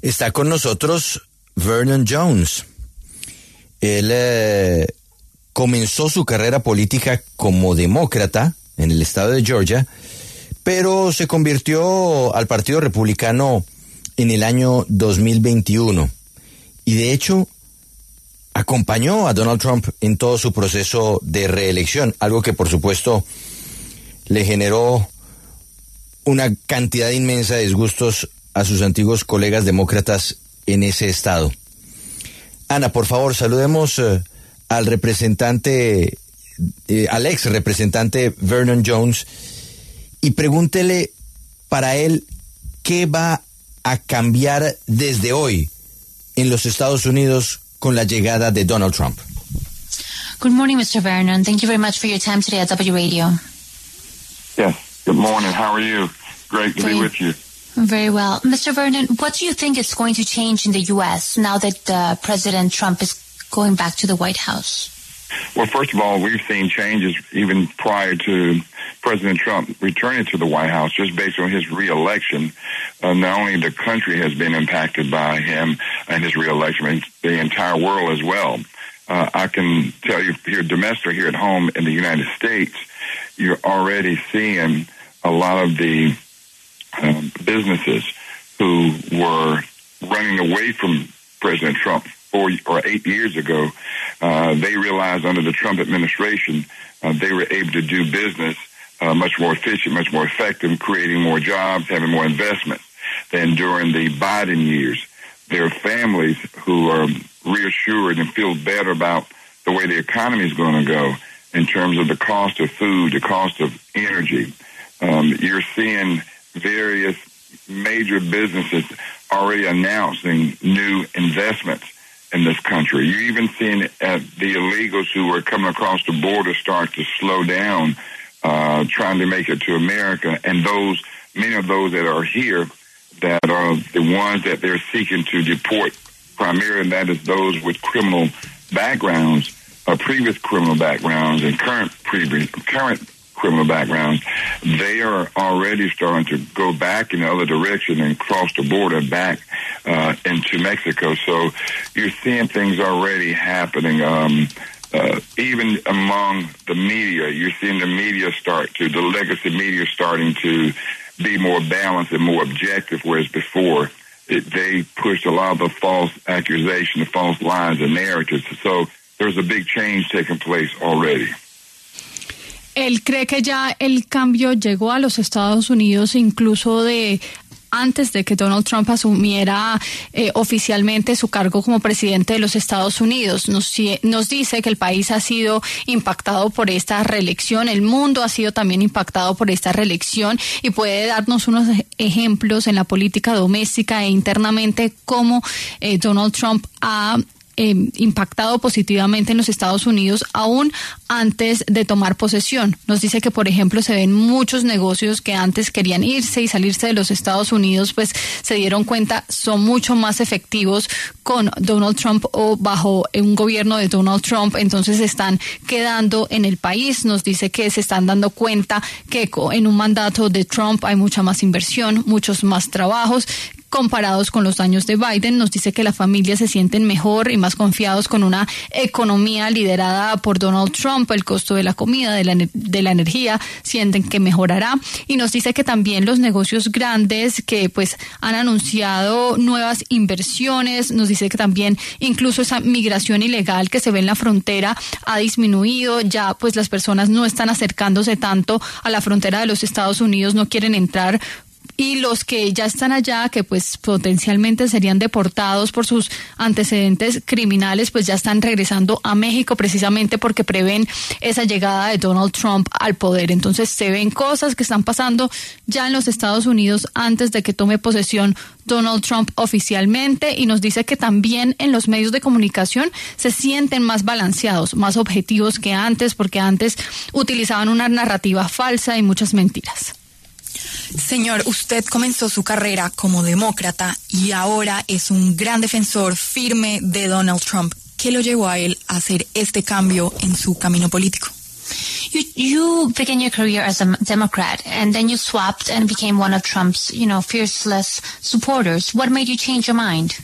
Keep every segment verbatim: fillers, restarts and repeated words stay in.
Está con nosotros Vernon Jones. Él eh, comenzó su carrera política como demócrata en el estado de Georgia, pero se convirtió al Partido Republicano en el año dos mil veintiuno. Y de hecho, acompañó a Donald Trump en todo su proceso de reelección, algo que por supuesto le generó una cantidad inmensa de disgustos a sus antiguos colegas demócratas en ese estado. Ana, por favor, saludemos eh, al representante, eh, al ex representante Vernon Jones, y pregúntele para él qué va a cambiar desde hoy en los Estados Unidos con la llegada de Donald Trump. Good morning, Mister Vernon. Thank you very much for your time today at W Radio. Yes, good morning. How are you? Great to be with you. Very well. Mister Vernon, what do you think is going to change in the U S now that uh, President Trump is going back to the White House? Well, first of all, we've seen changes even prior to President Trump returning to the White House, just based on his reelection. Uh, not only the country has been impacted by him and his reelection, but the entire world as well. Uh, I can tell you here, domestic, here at home in the United States, you're already seeing a lot of the um, businesses who were running away from President Trump four or eight years ago. Uh, they realized under the Trump administration, uh, they were able to do business uh, much more efficient, much more effective, creating more jobs, having more investment than during the Biden years. There are families who are reassured and feel better about the way the economy is going to go in terms of the cost of food, the cost of energy. Um, you're seeing various major businesses already announcing new investments in this country. You're even seeing uh, the illegals who are coming across the border start to slow down, uh, trying to make it to America, and those, many of those that are here that are the ones that they're seeking to deport primarily, and that is those with criminal backgrounds, uh, previous criminal backgrounds, and current previous current criminal backgrounds. They are already starting to go back in the other direction and cross the border back uh, into Mexico. So you're seeing things already happening. Um, uh, even among the media, you're seeing the media start to, the legacy media starting to be more balanced and more objective, whereas before it, they pushed a lot of the false accusations, the false lies and narratives. So there's a big change taking place already. Él cree que ya el cambio llegó a los Estados Unidos, incluso de antes de que Donald Trump asumiera eh, oficialmente su cargo como presidente de los Estados Unidos. Nos, nos dice que el país ha sido impactado por esta reelección, el mundo ha sido también impactado por esta reelección, y puede darnos unos ejemplos en la política doméstica e internamente cómo eh, Donald Trump ha Eh, impactado positivamente en los Estados Unidos aún antes de tomar posesión. Nos dice que, por ejemplo, se ven muchos negocios que antes querían irse y salirse de los Estados Unidos, pues se dieron cuenta son mucho más efectivos con Donald Trump o bajo un gobierno de Donald Trump, entonces se están quedando en el país. Nos dice que se están dando cuenta que en un mandato de Trump hay mucha más inversión, muchos más trabajos comparados con los años de Biden. Nos dice que las familias se sienten mejor y más confiados con una economía liderada por Donald Trump. El costo de la comida, de la, de la energía, sienten que mejorará. Y nos dice que también los negocios grandes que pues han anunciado nuevas inversiones. Nos dice que también incluso esa migración ilegal que se ve en la frontera ha disminuido. Ya pues las personas no están acercándose tanto a la frontera de los Estados Unidos, no quieren entrar. Y los que ya están allá, que pues potencialmente serían deportados por sus antecedentes criminales, pues ya están regresando a México precisamente porque prevén esa llegada de Donald Trump al poder. Entonces se ven cosas que están pasando ya en los Estados Unidos antes de que tome posesión Donald Trump oficialmente, y nos dice que también en los medios de comunicación se sienten más balanceados, más objetivos que antes, porque antes utilizaban una narrativa falsa y muchas mentiras. Señor, usted comenzó su carrera como demócrata y ahora es un gran defensor firme de Donald Trump. ¿Qué lo llevó a él a hacer este cambio en su camino político? You you began your career as a Democrat, and then you swapped and became one of Trump's, you know, fearless supporters. What made you change your mind?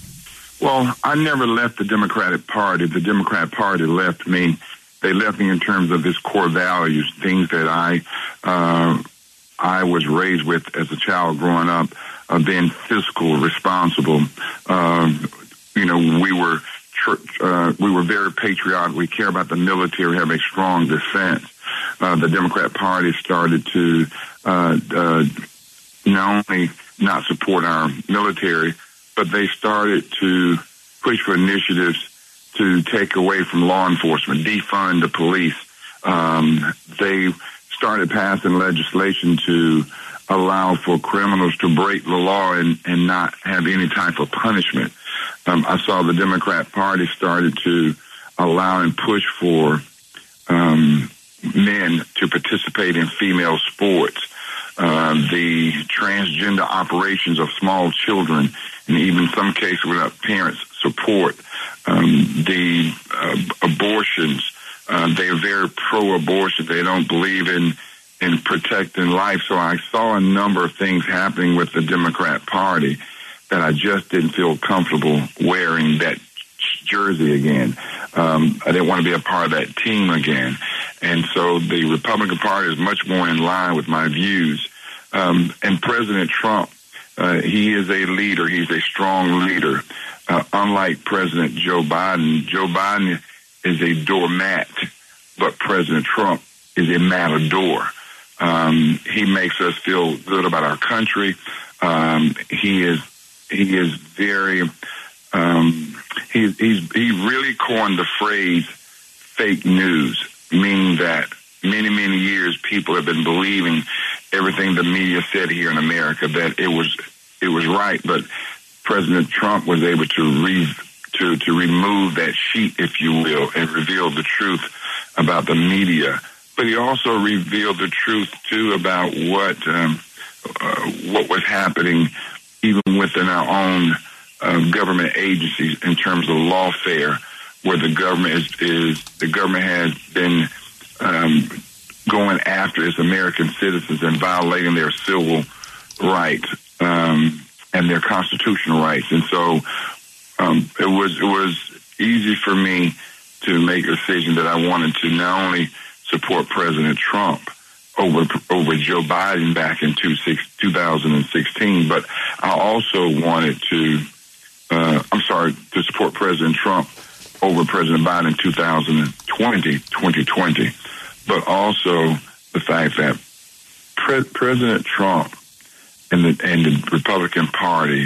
Well, I never left the Democratic Party. The Democrat Party left me. They left me in terms of its core values, things that I uh, I was raised with as a child growing up, uh, being fiscal, responsible. Um, you know, we were uh, we were very patriotic. We care about the military, have a strong defense. Uh, the Democrat Party started to uh, uh, not only not support our military, but they started to push for initiatives to take away from law enforcement, defund the police. Um, they started passing legislation to allow for criminals to break the law and, and not have any type of punishment. Um, I saw the Democrat Party started to allow and push for um, men to participate in female sports. Uh, the transgender operations of small children, and even some cases without parents' support. Um, the uh, abortions, uh, they're very pro-abortion. They don't believe in in protecting life. So I saw a number of things happening with the Democrat Party that I just didn't feel comfortable wearing that jersey again. Um, I didn't want to be a part of that team again. And so the Republican Party is much more in line with my views. Um, and President Trump, uh, he is a leader. He's a strong leader. Uh, unlike President Joe Biden, Joe Biden is a doormat, but President Trump is a matador. Um, he makes us feel good about our country. Um, he is he is very um, he he's he really coined the phrase "fake news," meaning that many many years people have been believing everything the media said here in America, that it was it was right, but President Trump was able to re, to to remove that sheet, if you will, and reveal the truth about the media. But he also revealed the truth too about what um, uh, what was happening even within our own uh, government agencies in terms of lawfare, where the government is, is the government has been um, going after its American citizens and violating their civil rights. Um, and their constitutional rights. And so um, it was it was easy for me to make a decision that I wanted to not only support President Trump over over Joe Biden back in two thousand sixteen, but I also wanted to, uh, I'm sorry, to support President Trump over President Biden in two thousand twenty, twenty twenty, but also the fact that Pre- President Trump And the, and the Republican Party,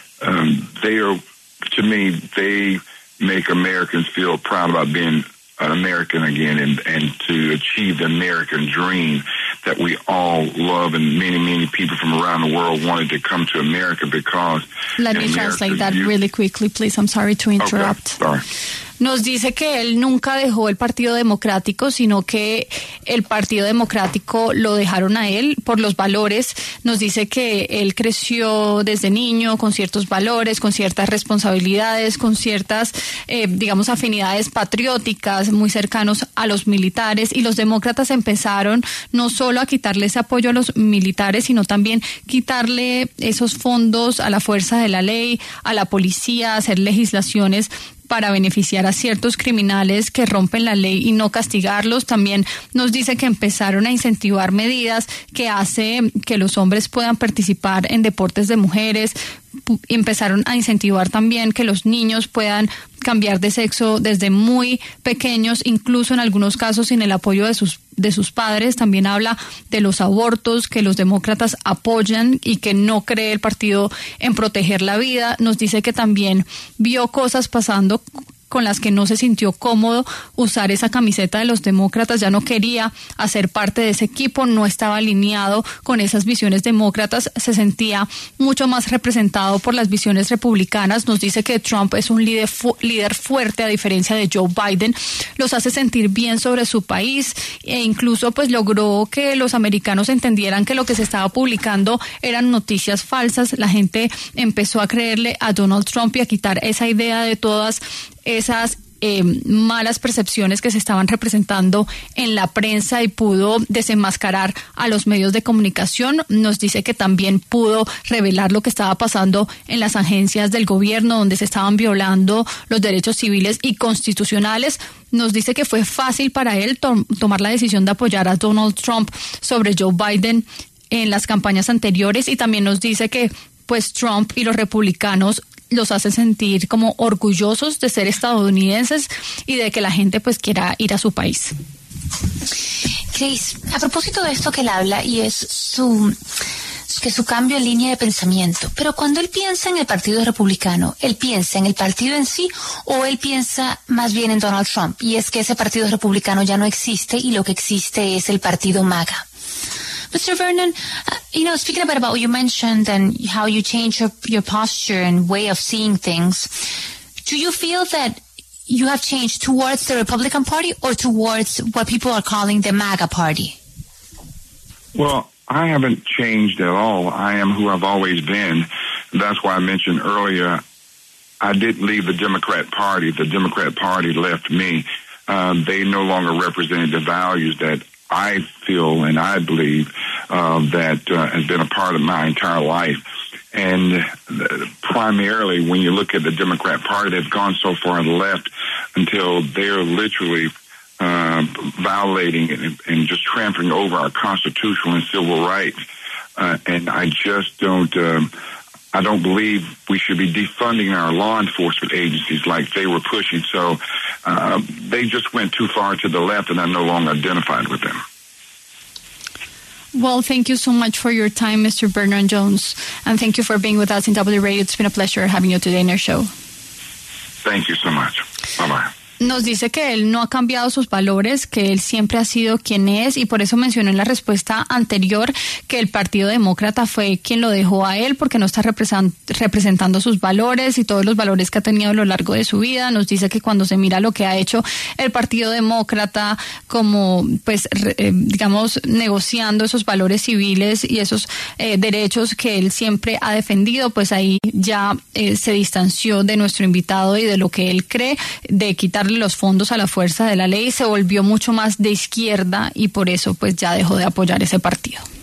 um, they are, to me, they make Americans feel proud about being an American again, and, and to achieve the American dream that we all love, and many, many people from around the world wanted to come to America because... Let me translate that really quickly, please. I'm sorry to interrupt. Okay, sorry. Nos dice que él nunca dejó el Partido Democrático, sino que el Partido Democrático lo dejaron a él por los valores. Nos dice que él creció desde niño con ciertos valores, con ciertas responsabilidades, con ciertas, eh, digamos, afinidades patrióticas, muy cercanos a los militares. Y los demócratas empezaron no solo a quitarle ese apoyo a los militares, sino también quitarle esos fondos a la fuerza de la ley, a la policía, a hacer legislaciones para beneficiar a ciertos criminales que rompen la ley y no castigarlos. También nos dice que empezaron a incentivar medidas que hace que los hombres puedan participar en deportes de mujeres. Empezaron a incentivar también que los niños puedan cambiar de sexo desde muy pequeños, incluso en algunos casos sin el apoyo de sus de sus padres. También habla de los abortos que los demócratas apoyan y que no cree el partido en proteger la vida. Nos dice que también vio cosas pasando con las que no se sintió cómodo usar esa camiseta de los demócratas, ya no quería hacer parte de ese equipo, no estaba alineado con esas visiones demócratas, se sentía mucho más representado por las visiones republicanas. Nos dice que Trump es un líder, fu- líder fuerte, a diferencia de Joe Biden, los hace sentir bien sobre su país e incluso pues logró que los americanos entendieran que lo que se estaba publicando eran noticias falsas. La gente empezó a creerle a Donald Trump y a quitar esa idea de todas esas eh, malas percepciones que se estaban representando en la prensa y pudo desenmascarar a los medios de comunicación. Nos dice que también pudo revelar lo que estaba pasando en las agencias del gobierno, donde se estaban violando los derechos civiles y constitucionales. Nos dice que fue fácil para él to- tomar la decisión de apoyar a Donald Trump sobre Joe Biden en las campañas anteriores, y también nos dice que pues Trump y los republicanos los hace sentir como orgullosos de ser estadounidenses y de que la gente pues quiera ir a su país. Grace, a propósito de esto que él habla, y es su que su cambio en línea de pensamiento, pero cuando él piensa en el Partido Republicano, ¿él piensa en el partido en sí o él piensa más bien en Donald Trump? Y es que ese Partido Republicano ya no existe y lo que existe es el Partido MAGA. Mister Vernon, uh, you know, speaking a bit about what you mentioned and how you changed your, your posture and way of seeing things, do you feel that you have changed towards the Republican Party or towards what people are calling the MAGA Party? Well, I haven't changed at all. I am who I've always been. That's why I mentioned earlier, I didn't leave the Democrat Party. The Democrat Party left me. Um, they no longer represented the values that I feel and I believe uh, that uh, has been a part of my entire life. And uh, primarily, when you look at the Democrat Party, they've gone so far left until they're literally uh, violating and, and just trampling over our constitutional and civil rights. Uh, and I just don't, um, I don't believe we should be defunding our law enforcement agencies like they were pushing. So uh, they just went too far to the left, and I'm no longer identified with them. Well, thank you so much for your time, Mister Vernon Jones, and thank you for being with us in W Radio. It's been a pleasure having you today in our show. Thank you so much. Bye-bye. Nos dice que él no ha cambiado sus valores, que él siempre ha sido quien es, y por eso mencionó en la respuesta anterior que el Partido Demócrata fue quien lo dejó a él porque no está representando sus valores y todos los valores que ha tenido a lo largo de su vida. Nos dice que cuando se mira lo que ha hecho el Partido Demócrata como, pues, eh, digamos, negociando esos valores civiles y esos eh, derechos que él siempre ha defendido, pues ahí ya eh, se distanció de nuestro invitado y de lo que él cree, de quitarle los fondos a la fuerza de la ley, se volvió mucho más de izquierda y por eso pues ya dejó de apoyar ese partido.